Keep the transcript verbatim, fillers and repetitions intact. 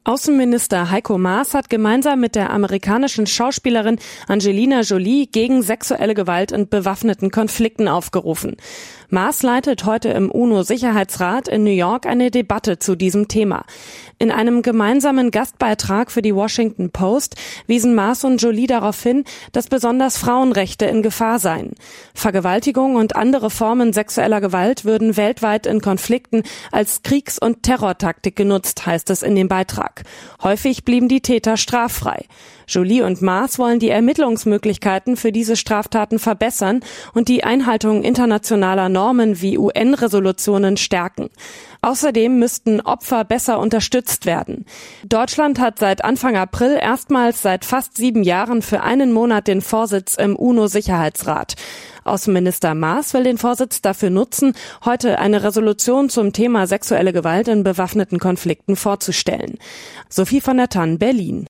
Außenminister Heiko Maas hat gemeinsam mit der amerikanischen Schauspielerin Angelina Jolie gegen sexuelle Gewalt in bewaffneten Konflikten aufgerufen. Maas leitet heute im UNO-Sicherheitsrat in New York eine Debatte zu diesem Thema. In einem gemeinsamen Gastbeitrag für die Washington Post wiesen Maas und Jolie darauf hin, dass besonders Frauenrechte in Gefahr seien. Vergewaltigung und andere Formen sexueller Gewalt würden weltweit in Konflikten als Kriegs- und Terrortaktik genutzt, heißt es in dem Beitrag. Häufig blieben die Täter straffrei. Jolie und Maas wollen die Ermittlungsmöglichkeiten für diese Straftaten verbessern und die Einhaltung internationaler Normen wie U N-Resolutionen stärken. Außerdem müssten Opfer besser unterstützt werden. Deutschland hat seit Anfang April erstmals seit fast sieben Jahren für einen Monat den Vorsitz im UNO-Sicherheitsrat. Außenminister Maas will den Vorsitz dafür nutzen, heute eine Resolution zum Thema sexuelle Gewalt in bewaffneten Konflikten vorzustellen. Sophie von der Tann, Berlin.